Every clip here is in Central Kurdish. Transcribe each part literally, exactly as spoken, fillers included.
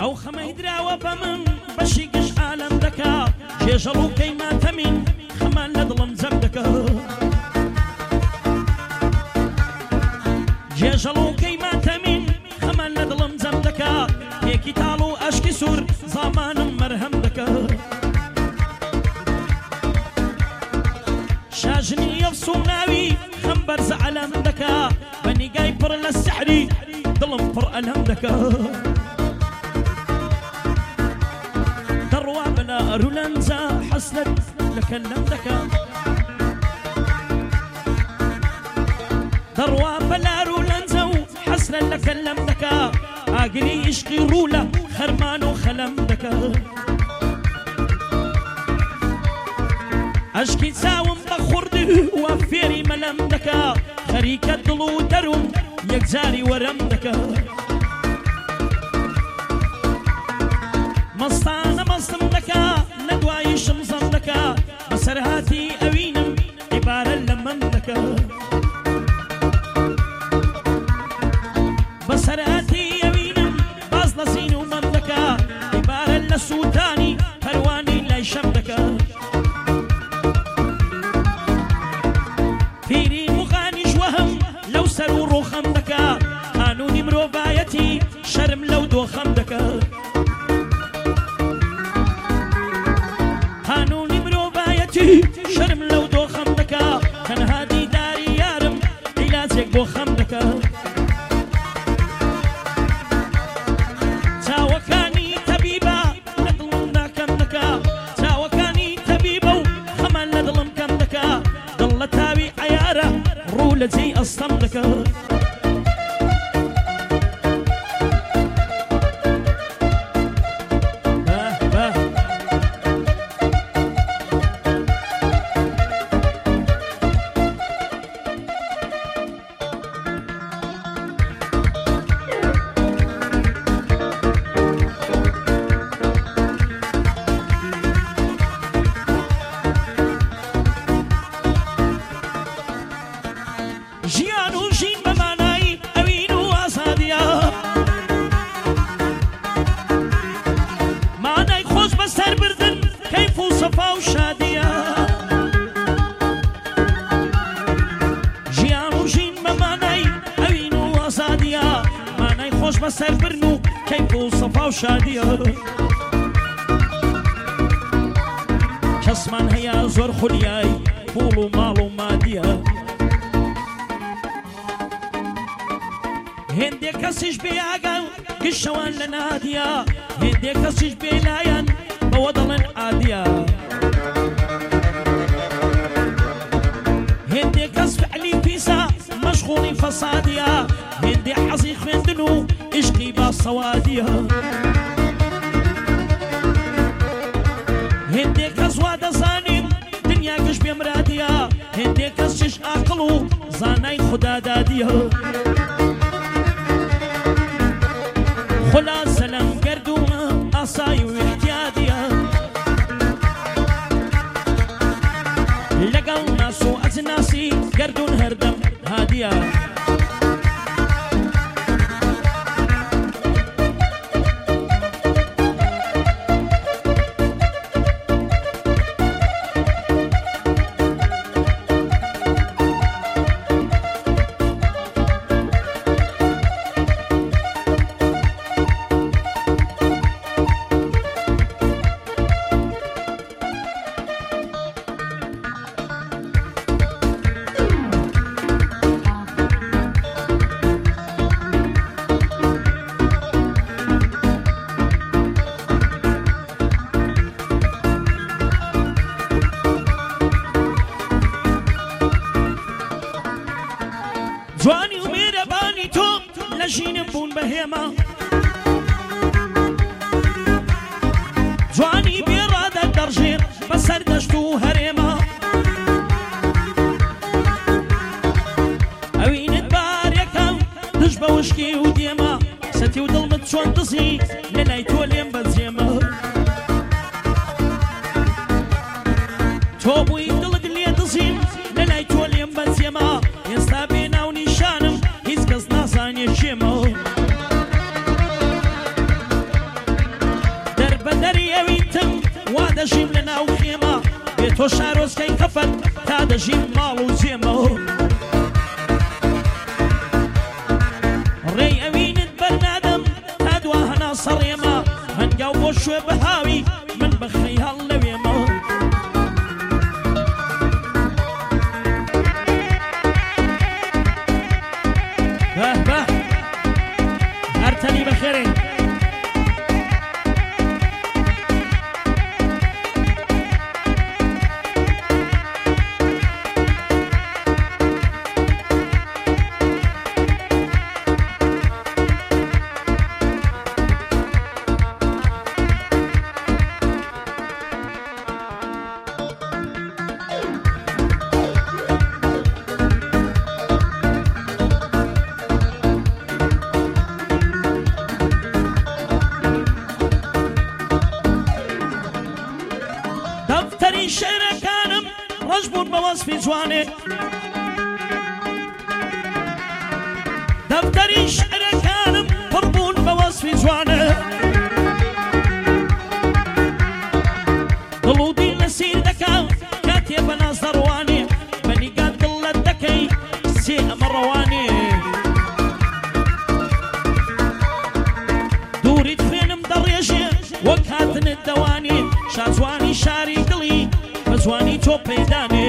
ئەو خەمەی دراوە بە من بەشی گەش ئالەم دەکا جێژەڵ و کەیماتە من خەمان لە دڵم جەم دەکا جێژەڵ و کەیماتە من خەمان لە دڵم جەم دەکا تێکی تاڵ و ئەشکی سوور زامانم مەرهەم دەکا شاژنی ئەفس و ناوی خەم بەرزە عەلەم دەکا بە نیگای پڕ لە سەحری دڵم پڕ ئەلەم دەکا دەڕوا بەلا ئەرولەنجا حەسرەت لە کەلەم دەکا دەڕوا بەلا ئەرولەنجا و حەسرەت لە کەلەم دەکا ئاگری عیشقی ڕوولە خەرمان و خەلەم دەکا ئەشکی چاوم بە خوردی وە فێری مەلەم دەکا خەریکە دڵ و دەروم یەکجاری وەرەم دەکا مەستانە مەستم دەکا لە دواییشم زەم دەکا بەسەر هاتی ئەوینم عیبارە لە من دەکا بەسەر هاتی ئەوینم باز لە زین و من دەکا عیبارە لە سووتانی پەروانی لای شەم دەکا پیری مغانیش وەهم لەو سەر و ڕۆخەم دەکا قانونی مرۆڤایەتی شەرم لەو دۆخەم دەکا قانونی مرۆڤایەتی شەرم لەو دۆخەم دەکا تەنها دیداری یارم عیلاجێک بۆ خەم دەکا چاوەکانی تەبیبە لە دڵم ناکەم دەکا چاوەکانی تەبیبە و خەمان لە دڵم کەم دەکا دڵ لە تاوی عەیارە ڕوو لە جێی ئەستەم دەکا ژیان و ژین بە مانای ئەوین و ئازادیە مانای خۆش بەسەر بردن کەیف و سەفا و شادیە ژیان و ژین بە مانای ئەوین و ئازادیە مانای خۆش بەسەر برن و کەیف و سەفا و شادیە کەسمان هەیە زۆر خولیای پوڵ و ماڵ و مادیە هێندێک کەسیش بێیاگە گشتەوان لە نادیە هێندێک کەسیش بێلایەن بەوە دەڵێن ئادیە هێندێک کەس فعلی پیسە مەشغوڵی فەسادیە هێندێک حەزی خوێندن و عیشقی باسەوادیە هێندێک کەس وا دەزانیم دنیا گشت بێمرادیە هێندێک کەسیش ئاقڵ و زانای خودادادیە خلاصە لەم گەردوومە ئاسایی و احتیادیە لەگەڵ ناس و ئەجناسی گەردوون هەردەم هادیە جوانی و میرەبانی تۆ لە ژینم بوون بەهێمە جوانی بێڕادە دەڕژێر بەسەر دەشت و هەرێمە ئەوینت بارێکەم دژ بە وشکی و دێمە سەتی و دڵمت چۆن دزی لە لای تۆ لێم بەجێمە تۆ بووی دڵت لێ دزیم لە لای تۆ لێم بەجێمە ئێستا بێ ناو نیشانم هیچ کەس نازانێ چێمە دەژیم لە ناو خێمە بێ تۆ شارۆزکەی کەفەت تا دەژیم ماڵ و جێمەوە ڕێی ئەوینت بەرنادەم تا دوا هەنا سەڕێمە هەنگاو بۆ شوێ بەهاوی من بەخەی هەڵ لەوێمەوە بەه بەه هەرتەنی بەخێرێ دەفتەری شێرەکانم ڕەش بوون بە وەسفی جوانێ دەفتەری شێرەکانم پڕ بوون بە وەسفی جوانێ دڵ و دیل لە سیر دەکا کاتێ بە ناز دەڕوانێ بەنیگات دڵ لە دەکەی سێ ئەمە ڕەوانێ دووریت خوێنم دەڕێژێ وەک هاتنت دەوانێ شاجوانی شاری دڵی بە جوانی تۆ پەیدانێ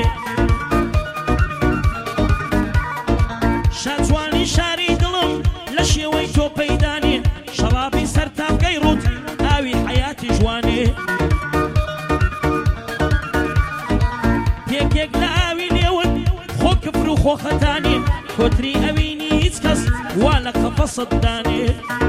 شاجوانی شاری دڵم لە شێوەی تۆ پەیدانێ شەرابی سەر تاقەی ڕوت ئاوی حەیاتی جوانێ پێکێک لە ئاوی لێون خۆ کفر و خۆ خەتانێ کۆتری ئەوینی هیچ کەس وا لە قەفەسەت دانێ